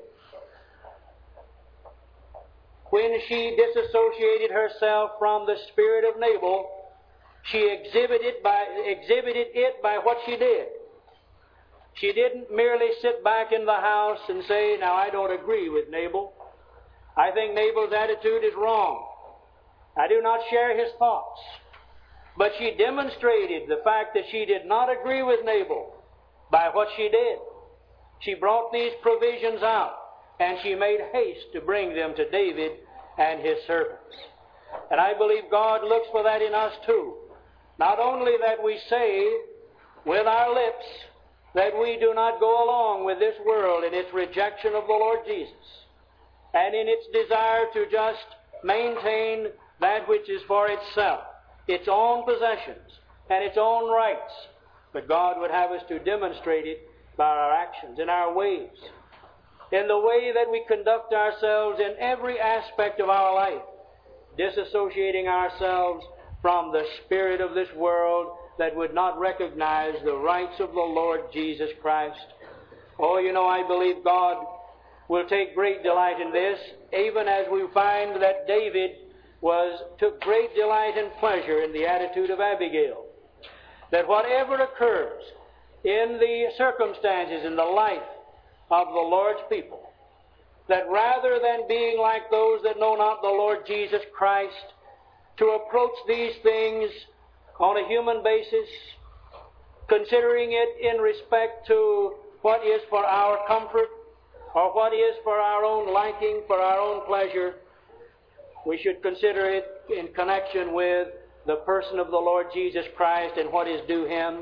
when she disassociated herself from the spirit of Nabal, she exhibited, by, exhibited it by what she did. She didn't merely sit back in the house and say, now I don't agree with Nabal. I think Nabal's attitude is wrong. I do not share his thoughts. But she demonstrated the fact that she did not agree with Nabal by what she did. She brought these provisions out, and she made haste to bring them to David and his servants. And I believe God looks for that in us too. Not only that we say with our lips that we do not go along with this world in its rejection of the Lord Jesus, and in its desire to just maintain that which is for itself, its own possessions, and its own rights. But God would have us to demonstrate it by our actions, in our ways, in the way that we conduct ourselves in every aspect of our life, disassociating ourselves from the spirit of this world that would not recognize the rights of the Lord Jesus Christ. Oh, you know, I believe God will take great delight in this, even as we find that David was took great delight and pleasure in the attitude of Abigail. That whatever occurs in the circumstances in the life of the Lord's people, that rather than being like those that know not the Lord Jesus Christ, to approach these things on a human basis, considering it in respect to what is for our comfort, or what is for our own liking, for our own pleasure, we should consider it in connection with the person of the Lord Jesus Christ and what is due Him,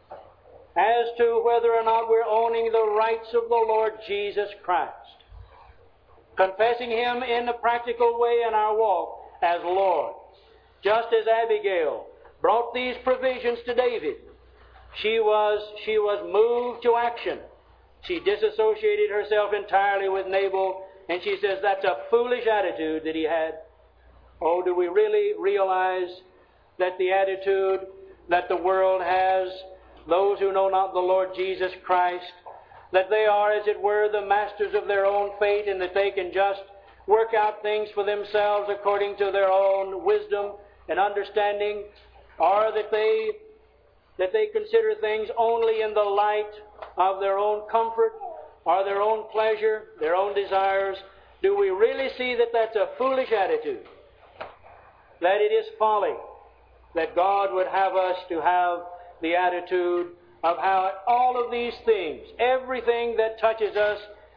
as to whether or not we're owning the rights of the Lord Jesus Christ, confessing Him in a practical way in our walk as Lord. Just as Abigail brought these provisions to David, she was, she was moved to action. She disassociated herself entirely with Nabal, and she says that's a foolish attitude that he had. Oh, do we really realize that the attitude that the world has, those who know not the Lord Jesus Christ, that they are, as it were, the masters of their own fate, and that they can just work out things for themselves according to their own wisdom and understanding, or that they that they consider things only in the light of their own comfort or their own pleasure, their own desires? Do we really see that that's a foolish attitude? That it is folly? That God would have us to have the attitude of how all of these things, everything that touches us,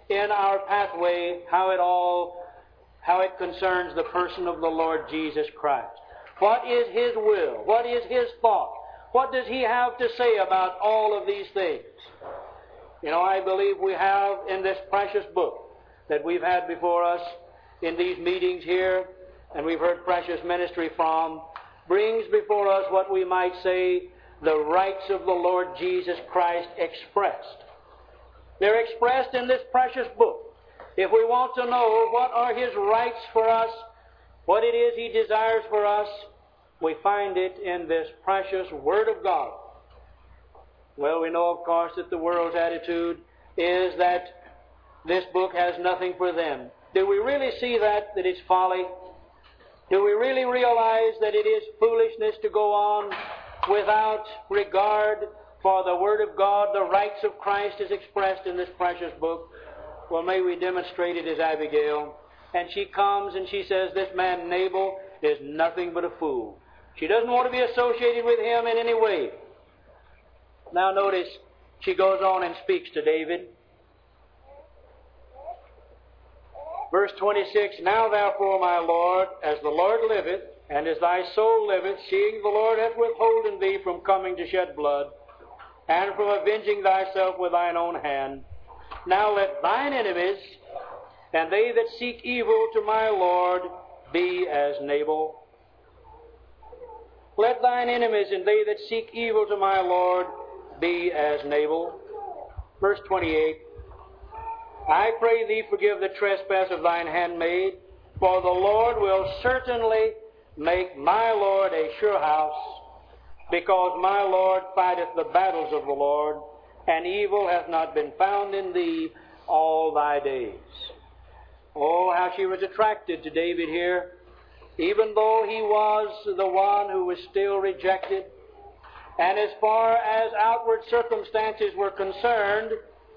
in our pathway how it all, how it concerns the person of the Lord Jesus Christ. What is His will? What is His thought? What does He have to say about all of these things? You know, I believe we have in this precious book that we've had before us in these meetings here, and we've heard precious ministry from, brings before us what we might say the rights of the Lord Jesus Christ expressed. They're expressed in this precious book. If we want to know what are His rights for us, what it is He desires for us, we find it in this precious Word of God. Well, we know, of course, that the world's attitude is that this book has nothing for them. Do we really see that, that it's folly? Do we really realize that it is foolishness to go on without regard for the Word of God, the rights of Christ as expressed in this precious book? Well, may we demonstrate it as Abigail. And she comes and she says, this man Nabal is nothing but a fool. She doesn't want to be associated with him in any way. Now notice, she goes on and speaks to David. Verse twenty-six, Now therefore, my Lord, as the Lord liveth, and as thy soul liveth, seeing the Lord hath withholden thee from coming to shed blood, and from avenging thyself with thine own hand, now let thine enemies, and they that seek evil to my Lord, be as Nabal. Let thine enemies and they that seek evil to my Lord be as Nabal. Verse twenty-eight, I pray thee forgive the trespass of thine handmaid, for the Lord will certainly make my Lord a sure house, because my Lord fighteth the battles of the Lord, and evil hath not been found in thee all thy days. Oh, how she was attracted to David here, even though he was the one who was still rejected. And as far as outward circumstances were concerned,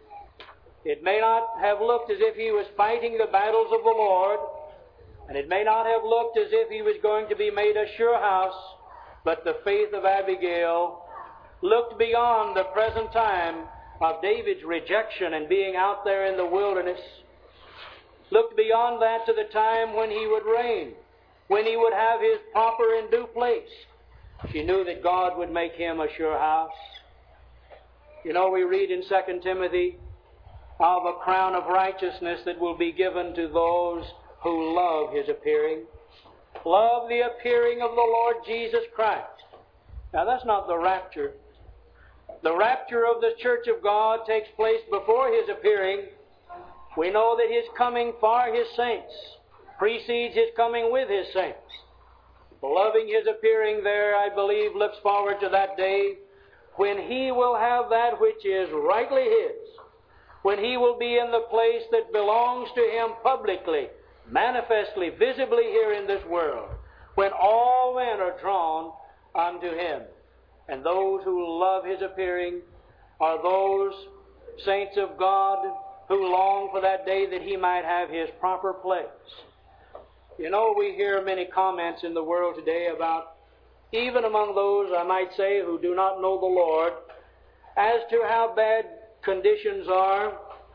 it may not have looked as if he was fighting the battles of the Lord, and it may not have looked as if he was going to be made a sure house, but the faith of Abigail looked beyond the present time of David's rejection and being out there in the wilderness, looked beyond that to the time when he would reign, when he would have his proper and due place. She knew that God would make him a sure house. You know, we read in Second Timothy of a crown of righteousness that will be given to those who love His appearing. Love the appearing of the Lord Jesus Christ. Now, that's not the rapture. The rapture of the church of God takes place before His appearing. We know that His coming for His saints precedes His coming with His saints. Loving His appearing there, I believe, looks forward to that day when He will have that which is rightly His, when He will be in the place that belongs to Him publicly, manifestly, visibly here in this world, when all men are drawn unto Him. And those who love His appearing are those saints of God who long for that day that He might have His proper place. You know, we hear many comments in the world today about, even among those, I might say, who do not know the Lord, as to how bad conditions are.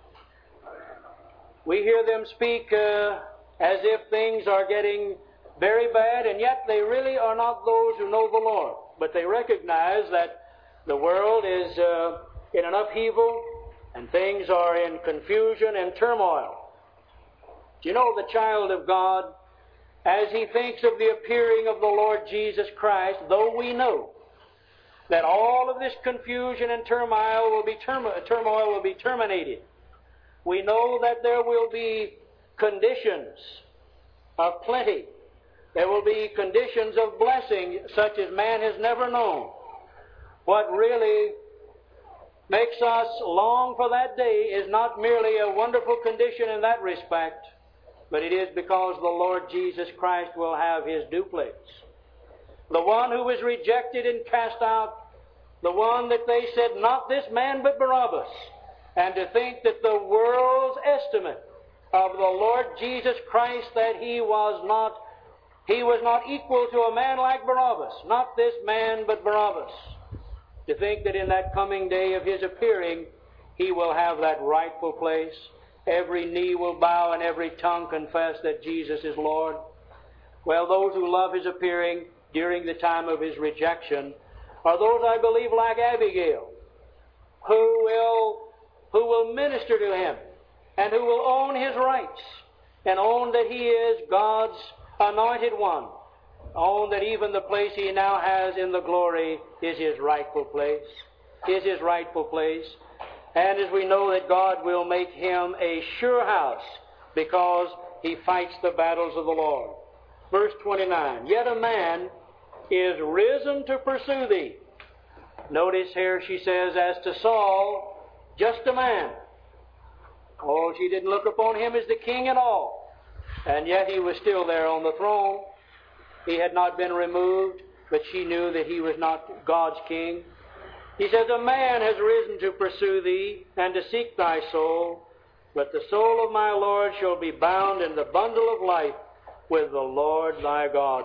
We hear them speak uh, as if things are getting very bad, and yet they really are not those who know the Lord. But they recognize that the world is uh, in an upheaval, and things are in confusion and turmoil. Do you know the child of God, as he thinks of the appearing of the Lord Jesus Christ, though we know that all of this confusion and turmoil will be term- turmoil will be terminated, we know that there will be conditions of plenty. There will be conditions of blessing such as man has never known. What really makes us long for that day is not merely a wonderful condition in that respect, but it is because the Lord Jesus Christ will have His due place. The one who was rejected and cast out, the one that they said, not this man but Barabbas. And to think that the world's estimate of the Lord Jesus Christ, that He was not, He was not equal to a man like Barabbas. Not this man but Barabbas. To think that in that coming day of His appearing, He will have that rightful place. every knee will bow and every tongue confess that Jesus is Lord. Well, those who love His appearing during the time of His rejection are those, I believe, like Abigail, who will, who will minister to Him and who will own His rights and own that He is God's anointed one. Own that even the place He now has in the glory is His rightful place. Is His rightful place. And as we know that God will make Him a sure house because He fights the battles of the Lord. Verse twenty-nine, yet a man is risen to pursue thee. Notice here she says, as to Saul, just a man. Oh, she didn't look upon him as the king at all. And yet he was still there on the throne. He had not been removed, but she knew that he was not God's king. He says, a man has risen to pursue thee and to seek thy soul, but the soul of my Lord shall be bound in the bundle of life with the Lord thy God.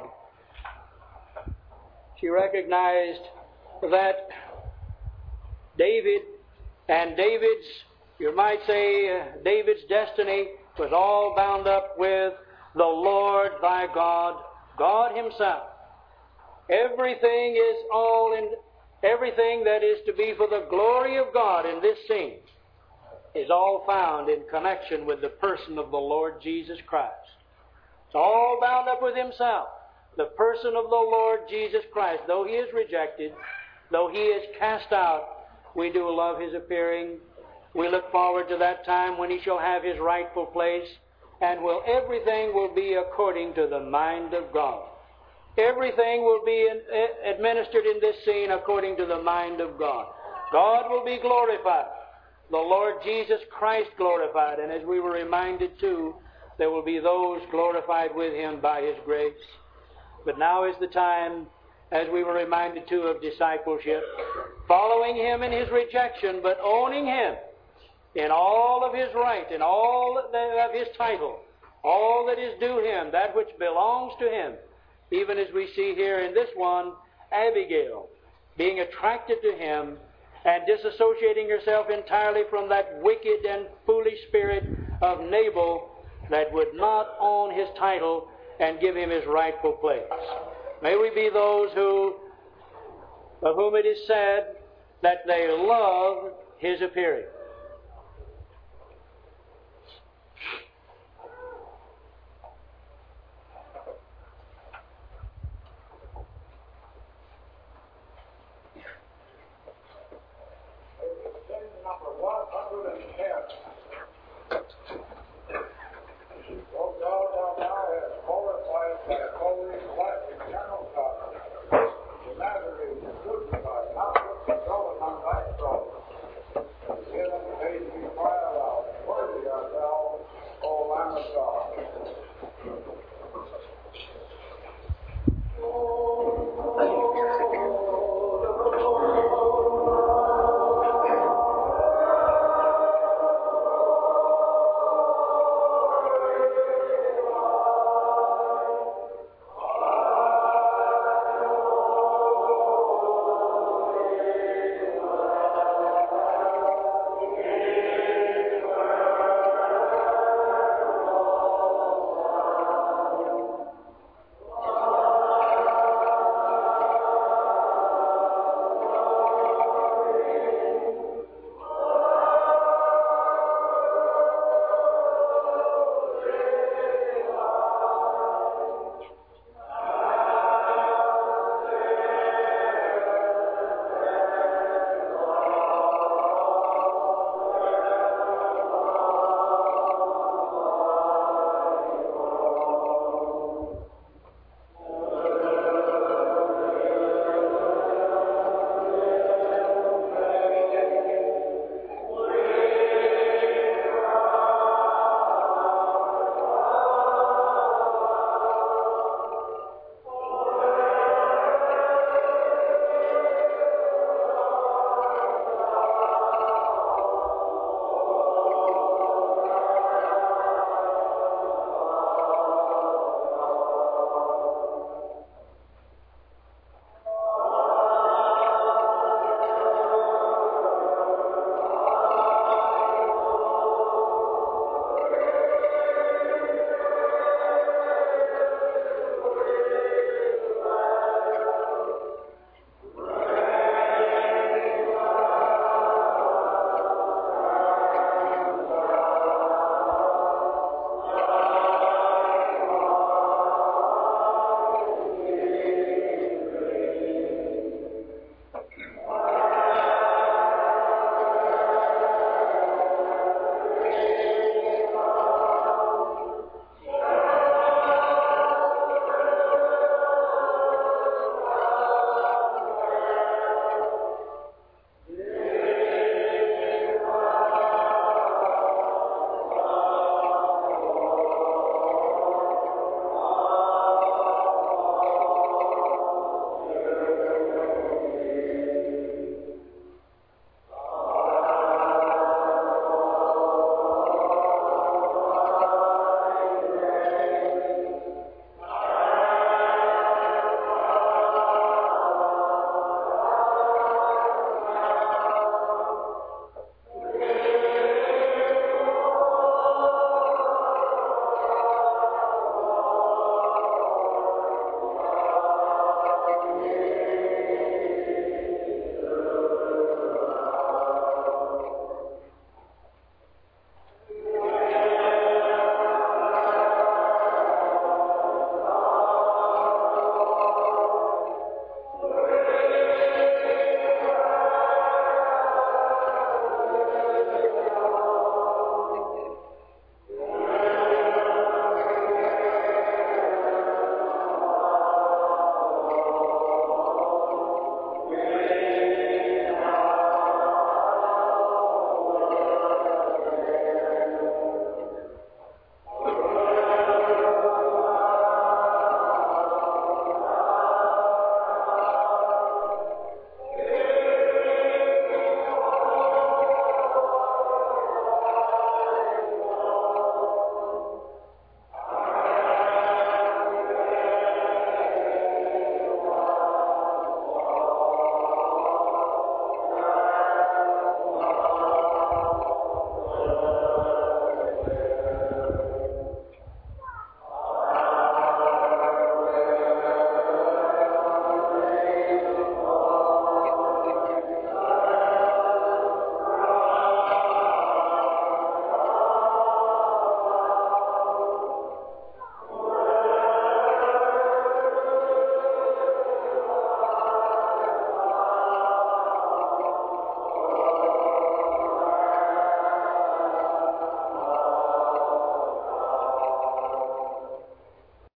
She recognized that David and David's, you might say, uh, David's destiny was all bound up with the Lord thy God, God Himself. Everything is all in, everything that is to be for the glory of God in this scene is all found in connection with the person of the Lord Jesus Christ. It's all bound up with Himself. The person of the Lord Jesus Christ, though He is rejected, though He is cast out, we do love His appearing. We look forward to that time when He shall have His rightful place, and will everything will be according to the mind of God. Everything will be in, uh, administered in this scene according to the mind of God. God will be glorified. The Lord Jesus Christ glorified. And as we were reminded too, there will be those glorified with Him by His grace. But now is the time, as we were reminded too, of discipleship. Following Him in His rejection, but owning Him in all of His right, in all of His title, all that is due Him, that which belongs to Him. Even as we see here in this one, Abigail being attracted to Him and disassociating herself entirely from that wicked and foolish spirit of Nabal that would not own his title and give him his rightful place. May we be those who, of whom it is said that they love His appearing.